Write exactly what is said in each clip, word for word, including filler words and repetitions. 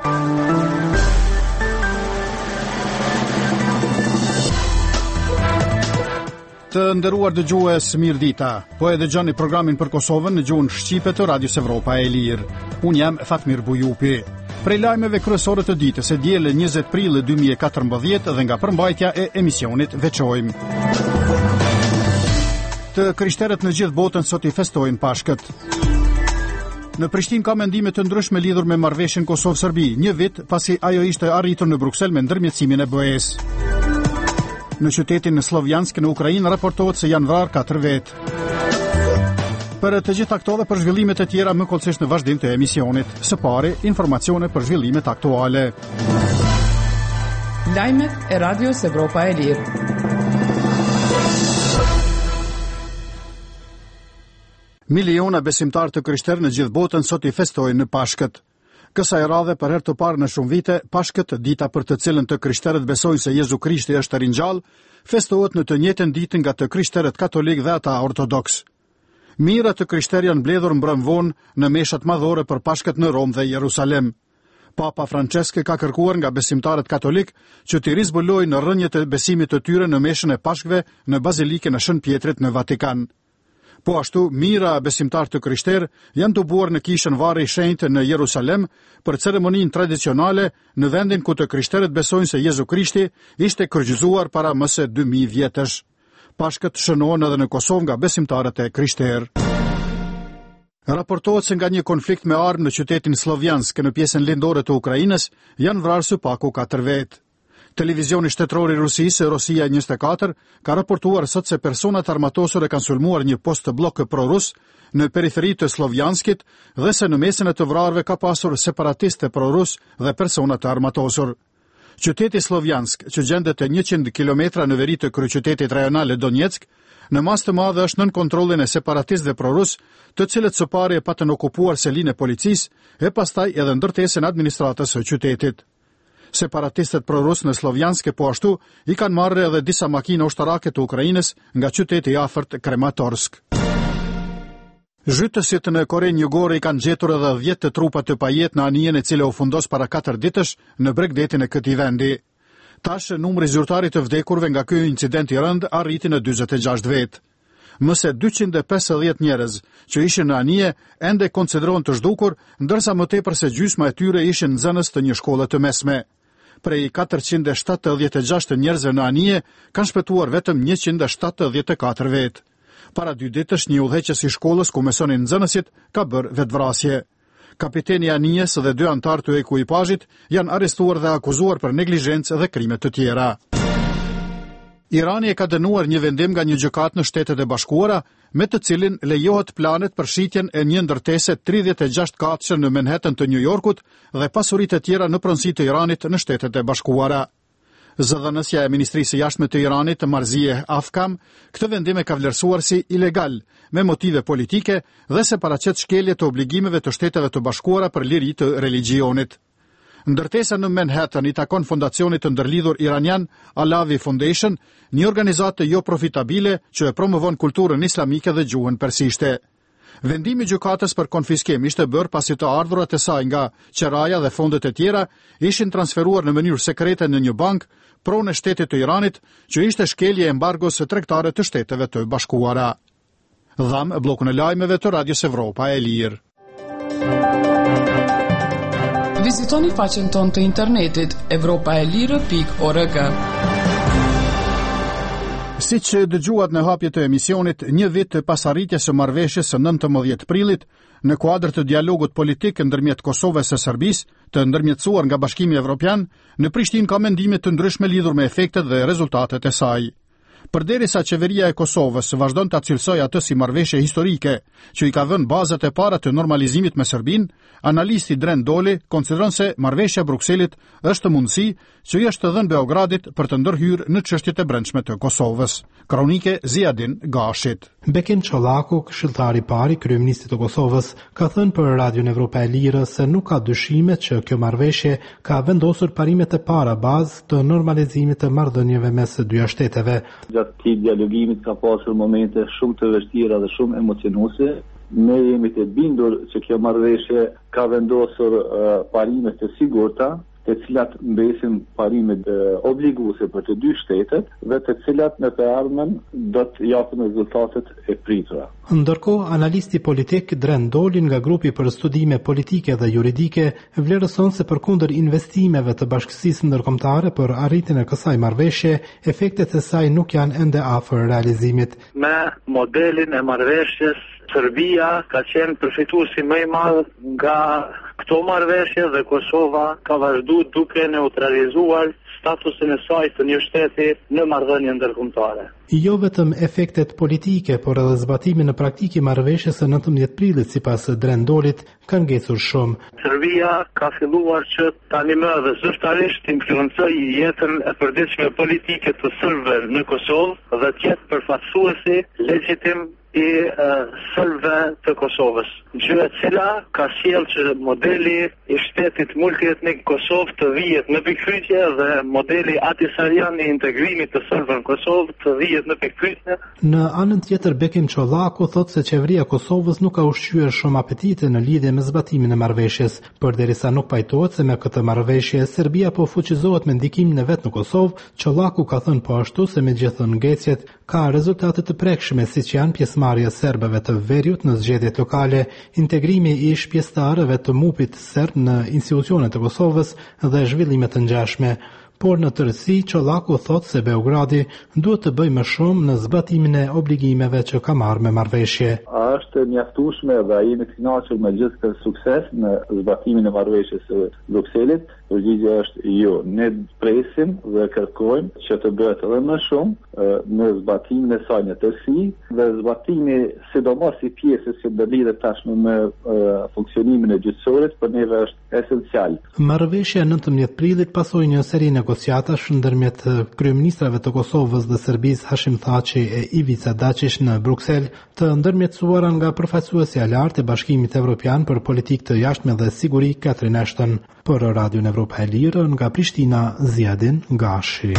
Të nderuar dëgjues, mirëdita. Po e dëgjoni programin për Kosovën në gjuhën shqipe të Radios Evropa e Lirë. Unë jam Fatmir Bujupi. Prej lajmeve kryesore të ditës e diele njëzet prill dy mijë e katërmbëdhjetë dhe nga përmbajtja e emisionit veçojmë. Të krishterët në gjithë botën sot i festojnë Pashkët. Në Prishtinë ka mendime të ndryshme lidhur me marrëveshjen Kosovë-Serbi, një vit pasi ajo ishte arritur në Bruksel me ndërmjetësimin e B E-s. Në qytetin në Slovjansk në Ukrainë raportohet se janë vrarë katër vetë. Për të gjitha këto dhe për zhvillimet e tjera më kollësisht në vazhdim të emisionit. Së pari, informacione për zhvillimet aktuale. Lajmet e Radios Evropa e Lirë. Miliona besimtarë të krishterë në gjithë botën sot i festojnë në Pashkët. Kësaj radhe për herë të parë në shumë vite, Pashkët, dita për të cilën të krishterët besojnë se Jezu Krishti është ringjall, festohet në të njëjtën ditë nga të krishterët katolik dhe ata ortodoks. Mijëra të krishterë janë mbledhur mbrëm vonë në meshat madhore për Pashkët në Rom dhe Jerusalem. Papa Francesc ka kërkuar nga besimtarët katolik që të rizbulojnë në rrënjët e besimit të tyre në meshën e Pashkëve në Bazilikën e Shën Pjetrit në Vatikan. Po ashtu, mijëra besimtarë të krishterë janë të buar në kishën Varri i Shenjtë në Jerusalem për ceremoninë tradicionale në vendin ku të krishterët besojnë se Jezu Krishti ishte kryqëzuar para më së dy mijë vjetësh. Pashkët shënohen edhe në Kosovë nga besimtarët e krishterë. Raportohet se nga një konflikt me armë në qytetin Slovjansk në pjesën lindore të Ukrainës janë vrarë së paku katër vetë. Televizioni shtetëror i Rusisë, Rosia njëzet e katër, ka raportuar sot se personat armatosur e kanë sulmuar një post të blok pro-rus në periferi të Slovjanskit dhe se në mesin e të vrarëve ka pasur separatistë pro-rus dhe persona të armatosur. Qyteti Slovjansk, që gjendet e njëqind kilometra në veri të kryeqytetit rajonal Donetsk, në mas të madhe është nën kontrollin e separatistë dhe pro-rus, të cilët së pari e patën okupuar selinë e policisë e pastaj edhe ndërtesën administratës së qytetit. Separatistët pro-rus në Slovjansk po ashtu i kanë marrë edhe disa makina ushtarake të Ukrainës nga qyteti i afërt Krematorsk. Zhytësit në Korenë Jugore i kanë gjetur edhe dhjetë trupa të pajet në anijen e cila u fundos para katër ditësh në bregdetin e këtij vendi. Tash numri zyrtarit të vdekurve nga ky incident i rënd arriti në dyzet e gjashtë vetë. Më se dyqind e pesëdhjetë njerëz që ishin në anije ende konsiderohen të zhdukur, ndërsa më tepër se gjysma e tyre ishin nxënës të një shkolle të mesme. Prej katërqind e shtatëdhjetë e gjashtë njerëzve në anije kanë shpëtuar vetëm njëqind e shtatëdhjetë e katër vetë. Para dy ditësh një udhëheqës i shkollës ku mësonin nxënësit ka bërë vetvrasje. Kapiteni i anijes dhe dy anëtar të ekuipazhit janë arrestuar dhe akuzuar për neglizhencë dhe krime të tjera. Irani e ka dënuar një vendim nga një gjykatë në Shtetet e Bashkuara, me të cilin lejohet planet për shitjen e një ndërtese tridhjetë e gjashtë katëshe në Manhattan të New Yorkut dhe pasuritë e tjera në pronësi të Iranit në Shtetet e Bashkuara. Zëdhënësja e Ministrisë së Jashtme të Iranit, Marzieh Afkam, këtë vendim e ka vlerësuar si ilegal, me motive politike dhe se paraqet shkelje të obligimeve të Shteteve të Bashkuara për liri të religjionit. Ndërtesa në Manhattan i takon fondacionit të ndërlidhur iranian Alavi Foundation, një organizatë jo profitabile që e promovon kulturën islamike dhe gjuhën persishte. Vendimi i gjykatës për konfiskim ishte bërë pasi të ardhurat e saj nga qeraja dhe fondet e tjera ishin transferuar në mënyrë sekrete në një bank pronë e shtetit të Iranit, që ishte shkelje e embargos tregtare të Shteteve të Bashkuara. Dham bllokun e lajmeve të Radios Evropa e Lirë. Vizitoni faqen tonë të internetit evropa e lirë pikë org. Si që dëgjuat në hapje të emisionit, një vit pas arritjes së marrëveshjes së nëntëmbëdhjetë prillit, në kuadër të dialogut politik ndërmjet Kosovës së Serbisë, të ndërmjetësuar nga Bashkimi Evropian, në Prishtinë ka mendime të ndryshme lidhur me efektet dhe rezultatet e saj. Përderisa qeveria e Kosovës vazhdon ta cilësojë atë si marrëveshje historike, që i ka vënë bazat e para të normalizimit me Serbinë, analisti Dren Doli konsideron se marrëveshja e Brukselit është mundësi që i është dhënë Beogradit për të ndërhyrë në çështjet e brendshme të Kosovës. Kronike Ziadin Gashit. Bekim Çollaku, këshilltari i parë i kryeministit të Kosovës, ka thënë për Radion Evropa e Lirë se nuk ka dyshime që kjo marrëveshje ka vendosur parimet e para bazë të normalizimit të marrëdhënieve mes së dyja shteteve. Gjatë këtij dialogimit ka pasur momente shumë të vështira dhe shumë emocionuese. Ne jemi të bindur që kjo marrëveshje ka vendosur uh, parime të sigurta, të cilat mbesin parimet obliguese për të dy shtetet dhe të cilat në të ardhmen do të japin rezultatet e pritura. Ndërkohë, analisti politik Dren Doli nga grupi për studime politike dhe juridike vlerëson se përkundër investimeve të bashkësisë ndërkombëtare për arritjen e kësaj marrëveshje, efektet e saj nuk janë ende afër realizimit. Me modelin e marrëveshjes, Serbia ka qenë përfituesi më i madh nga këto marrëveshje dhe Kosova ka vazhduar duke neutralizuar statusin e saj të një shteti në marrëdhënie ndërkombëtare. Jo vetëm efektet politike, por edhe zbatimi në praktikë i marrëveshjes së nëntëmbëdhjetë prillit sipas Dren Dolit kanë ngecur shumë. Serbia ka filluar që tani më dhe zyrtarisht të influencojë jetën e përditshme politike të serbëve në Kosovë dhe të jetë përfaqësuesi legjitim i uh, sërbëve të Kosovës. Gjë e cila ka sjellë që modeli i shtetit multietnik Kosovë të vihet në pikpyetje dhe modeli Ahtisarian i integrimit të sërbëve në Kosovë të vihet në pikpyetje. Në anën tjetër, Bekim Çollaku thotë se qeveria e Kosovës nuk ka ushqyer shumë apetite në lidhje me zbatimin e marrëveshjes, përderisa nuk pajtohet se me këtë marrëveshje Serbia po fuqizohet me ndikimin e vet në Kosovë. Çollaku ka thënë po ashtu se me gjithë ngecjet ka rezultate të prekshme siç janë pjesëmarrja e serbëve të Veriut në zgjedhjet lokale, integrimi i ish pjesëtarëve të MUP-it serb në institucionet e Kosovës dhe zhvillime të ngjashme. Por në tërësi, Çollaku thotë se Beogradi duhet të bëjë më shumë në zbatimin e obligimeve që ka marrë me marrëveshje. A është mjaftueshme dhe a jemi të kënaqur me gjithë këtë sukses në zbatimin e marrëveshjes së Brukselit? Përgjigjja është jo. Ne presim dhe kërkojmë që të bëhet edhe më shumë në zbatimin e saj në tërësi dhe zbatimi sidomos i pjesës që do lidhet tashmë me funksionimin e gjyqësorit për neve është esencial. Marrëveshja e nëntëmbëdhjetë prillit pasoi një seri negociatash ndërmjet kryeministrave të Kosovës dhe Serbisë Hashim Thaçi e Ivica Dačić në Bruksel, të ndërmjetësuara nga përfaqësuesja e lartë e Bashkimit Evropian për politikë të jashtme dhe siguri Catherine Ashton. Për Radion Evropa e Lirë nga Prishtina, Ziadin Gashi.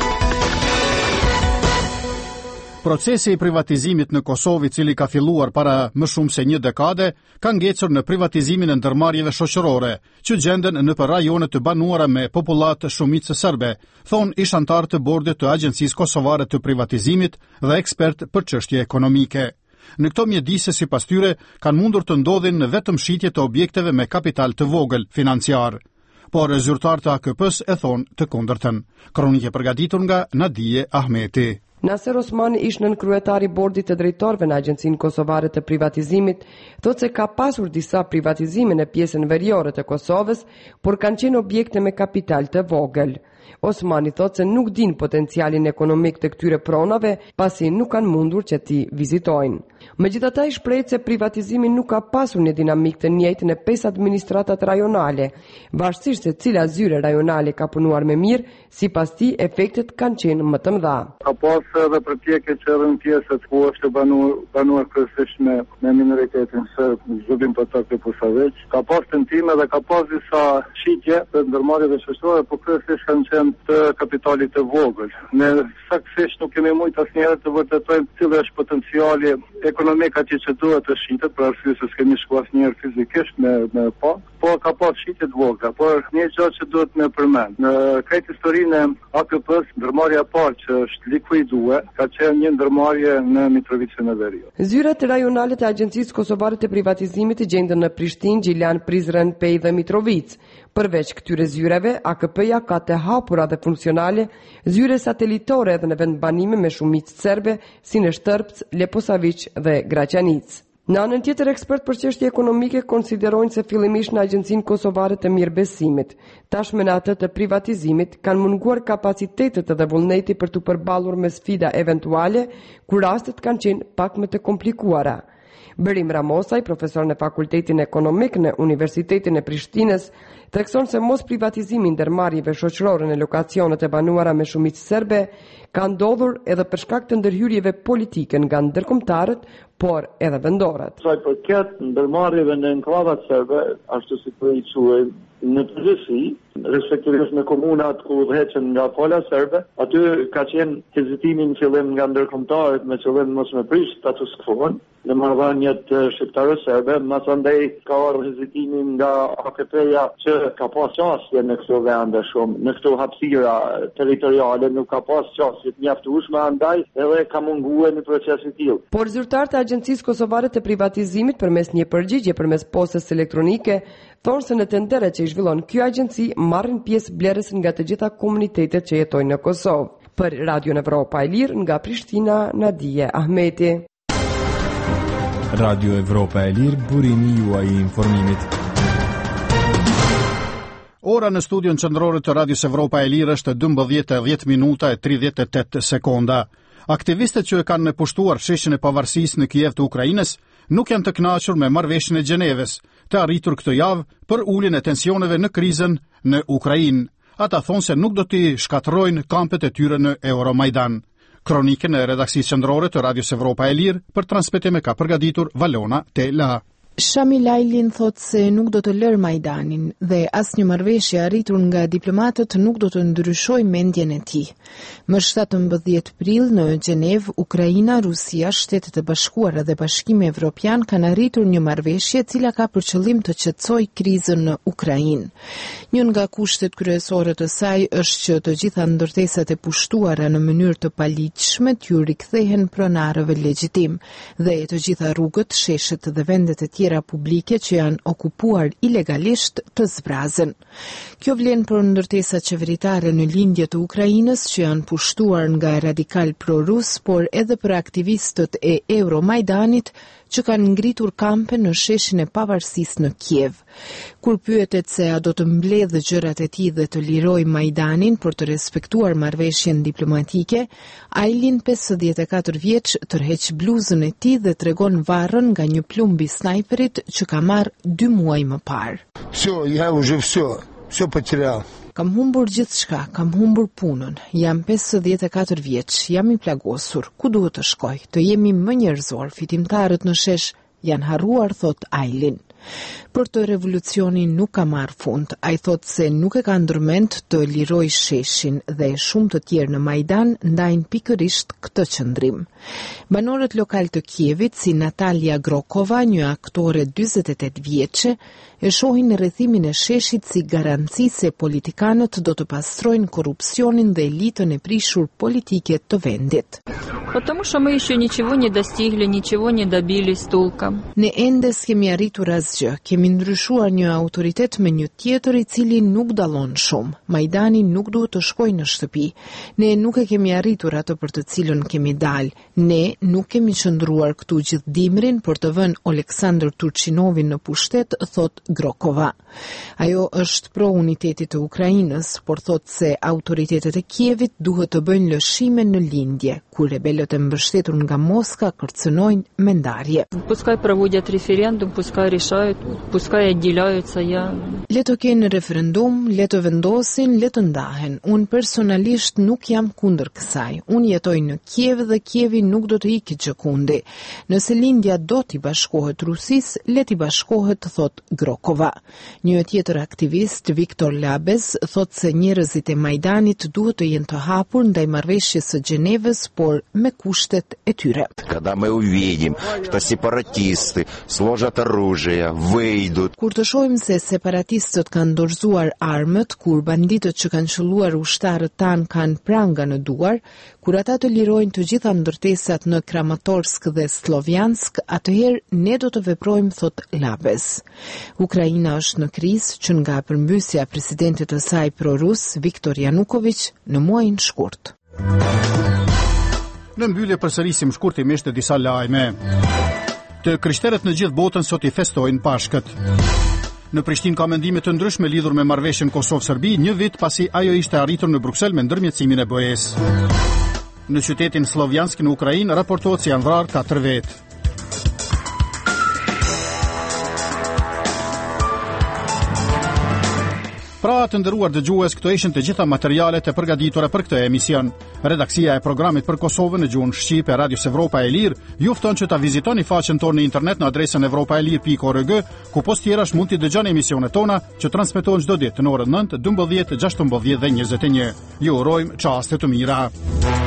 Procesi i privatizimit në Kosovë, i cili ka filluar para më shumë se një dekade, ka ngecur në privatizimin e ndërmarrjeve shoqërore, që gjenden në për rajone të banuara me popullat shumicë serbe, thon ish antar të bordit të Agjencisë Kosovare të Privatizimit dhe ekspert për çështje ekonomike. Në këto mjedise, sipas tyre, kanë mundur të ndodhin në vetëm shitje të objekteve me kapital të vogël financiar. Por zyrtarët e A K P-s e thonë të kundërtën. Kronike përgatitur nga Nadije Ahmeti. Naser Osmani, ish nën kryetari i bordit të drejtorëve në Agjencinë Kosovare të Privatizimit, thotë se ka pasur disa privatizime në pjesën veriore të Kosovës, por kanë qenë objekte me kapital të vogël. Osmani thotë se nuk din potencialin ekonomik të këtyre pronave, pasi nuk kanë mundur që t'i vizitojnë. Megjithatë, ai shpreh se privatizimi nuk ka pasur një dinamik të njëjtë në pesë administratat rajonale, varësisht se cila zyre rajonale ka punuar më mirë, sipas tij efektet kanë qenë më të mëdha. Ka pasur edhe përpjekje që edhe në pjesët ku është banuar banuar kryesisht me, me minoritetin serb, zubim për ta të Pusaveç. Ka pasur tentime dhe ka pasur disa shitje të ndërmarrjeve shoqërore, por kryesisht kanë qenë të kapitalit të vogël. Ne saktësisht nuk kemi mujt asnjëherë të vërtetojmë cili është potenciali ekonomik atje që duhet të shitet, për arsye se s'kemi shkuar asnjëherë fizikisht me me pa, po ka pas shitje të vogla, por një gjë që duhet me përmend. Në këtë historinë e A K P-s, ndërmarrja e parë që është likuidue ka qenë një ndërmarrje në Mitrovicën e Veriut. Zyrat rajonale të Agjencisë Kosovare të Privatizimit gjenden në Prishtinë, Gjilan, Prizren, Pej dhe Mitrovicë. Përveç këtyre zyreve, A K P-ja ka të hapura dhe funksionale zyre satelitore edhe në vendbanime me shumicë serbe, si në Shtërpc, Leposavić dhe Graçanic. Në anën tjetër, ekspert për çështje ekonomike konsiderojnë se fillimisht në Agjencinë Kosovare të Mirëbesimit, tashmë në atë të privatizimit, kanë munguar kapacitetet dhe vullneti për të përballur me sfida eventuale, kur rastet kanë qenë pak më të komplikuara. Berim Ramosaj, profesor në Fakultetin Ekonomik në Universitetin e Prishtinës, Thekson se mos privatizimi i ndërmarrjeve shoqërore në lokacionet e banuara me shumicë serbe ka ndodhur edhe për shkak të ndërhyrjeve politike nga ndërkombëtarët, por edhe vendorat. Sa i përket ndërmarrjeve në enklavat serbe, ashtu si po i quajmë në përgjithësi, respektivisht në komunat ku udhëheqen nga pala serbe, aty ka qenë hezitimi në fillim nga ndërkombëtarët me qëllim mos me prish status quo-n në marrëdhëniet shqiptare serbe, mas andaj ka ardhur hezitimi nga A K P-ja që ka pas qasje në këto vende shumë, në këto hapësira territoriale nuk ka pas qasje të mjaftueshme, andaj edhe ka munguar në proces i tillë. Por zyrtarët e Agjencisë Kosovare të Privatizimit përmes një përgjigje përmes postës elektronike thonë se në tenderet që i zhvillon ky agjenci marrin pjesë blerës nga të gjitha komunitetet që jetojnë në Kosovë. Për Radio Evropa e Lirë nga Prishtina, Nadije Ahmeti. Radio Evropa e Lirë, burimi juaj i informimit. Ora në studion qendrore të Radios Evropa e Lirë është dymbëdhjetë e dhjetë minuta e tridhjetë e tetë sekonda. Aktivistët që e kanë pushtuar sheshin e pavarësisë në Kiev të Ukrainës nuk janë të kënaqur me marrëveshjen e Gjeneves, të arritur këtë javë për uljen e tensioneve në krizën në Ukrainë. Ata thonë se nuk do t'i shkatërrojnë kampet e tyre në Euromajdan. Kronikën e redaksisë qendrore të Radios Evropa e Lirë për transmetim e ka përgatitur Valona Tela. Shami Lajlin thot se nuk do të lërë Majdanin dhe asnjë marrëveshje arritur nga diplomatët nuk do të ndryshojë mendjen e tij. Më shtatëmbëdhjetë prill në Gjenev, Ukraina, Rusia, Shtetet e Bashkuara dhe Bashkimi Evropian kanë arritur një marrëveshje e cila ka për qëllim të qetësojë krizën në Ukrainë. Një nga kushtet kryesore të saj është që të gjitha ndërtesat e pushtuara në mënyrë të paligjshme t'ju rikthehen pronarëve legjitim dhe të gjitha rrugët, sheshet dhe vendet e tjera publike që janë okupuar ilegalisht të zbrazen. Kjo vlen për ndërtesat qeveritare në lindje të Ukrainës që janë pushtuar nga radikal pro-rus, por edhe për aktivistët e Euromajdanit që kanë ngritur kampe në sheshin e pavarësisë në Kiev. Kur pyetet se a do të mbledhë gjërat e tij dhe të lirojë Majdanin për të respektuar marrëveshjen diplomatike, Aylin, pesëdhjetë e katër vjeç, tërheq bluzën e tij dhe tregon varrën nga një plumb i snajperit që ka marrë dy muaj më parë. Всё, я уже всё, всё потерял. Kam humbur gjithçka, kam humbur punën. Jam pesëdhjetë e katër vjeç, jam i plagosur. Ku duhet të shkoj? Të jemi më njerëzor, fitimtarët në shesh janë harruar, thot Aylin. Për të revolucionin nuk ka marrë fund. Ai thot se nuk e ka ndërmend të liroj sheshin dhe shumë të tjerë në Majdan ndajnë pikërisht këtë qëndrim. Banorët lokal të Kievit, si Natalia Grokova, një aktore dyzet e tetë vjeçe, e shohin rrethimin e sheshit si garanci se politikanët do të pastrojnë korrupsionin dhe elitën e prishur politike të vendit. Потому что мы еще ничего не достигли, ничего не добились толком. Ne ende s'kemi arritur asgjë, kemi ndryshuar një autoritet me një tjetër i cili nuk dallon shumë. Majdani nuk duhet të shkojë në shtëpi. Ne nuk e kemi arritur atë për të cilën kemi dalë. Ne nuk kemi qëndruar këtu gjithë dimrin për të vënë Oleksandr Turchinovin në pushtet, thot Grokova. Ajo është pro unitetit të Ukrainës, por thot se autoritetet e Kievit duhet të bëjnë lëshime në lindje, kur rebelët e mbështetur nga Moska kërcënojnë me ndarje. Пускай проводят референдум, пускай решают, пускай отделяются. Я Le të kenë referendum, le të vendosin, le të ndahen. Unë personalisht nuk jam kundër kësaj. Unë jetoj në Kiev dhe Kievi nuk do të ikë gjëkundi. Nëse lindja do t'i bashkohet Rusis, le t'i bashkohet, thot Grokova. Një tjetër aktivist, Viktor Labez, thot se njerëzit e Majdanit duhet të jenë të hapur ndaj marrëveshjes së Gjenevës, por me kushtet e tyre. Когда мы увидим, что сепаратисты сложат оружие, выйдут. Kur të shohim se separatistët kanë dorëzuar armët, kur banditët që kanë shëlluar ushtarët tanë kanë pranga në duar, kur ata të lirojnë të gjitha ndërtesat në Kramatorsk dhe Slovjansk, atëherë ne do të veprojmë, thot Labez. Ukraina është në krizë që nga përmbysja presidentit të saj pro-rus, Viktor Yanukovych, në muajin shkurt. Në mbyllje përsërisim shkurtimisht disa lajme. Të krishterët në gjithë botën sot i festojnë Pashkët. Në Prishtinë ka mendime të ndryshme lidhur me marrëveshjen Kosovë-Serbi, një vit pasi ajo ishte arritur në Bruksel me ndërmjetësimin e B E-s. Në qytetin Slovjansk në Ukrainë raportohet se janë vrarë katër vetë. Pra të nderuar dëgjues, këto ishin të gjitha materialet e përgatitura për këtë emision. Redaksia e programit për Kosovën në gjuhën shqipe e Radios Evropa e Lirë ju fton që ta vizitoni faqen tonë në internet në adresën evropaelir pikë org, ku post tjerash mund t'i dëgjoni emisionet tona që transmetohen çdo ditë në orën nëntë, dymbëdhjetë, gjashtëmbëdhjetë dhe njëzet e një. Ju urojmë çaste të mira.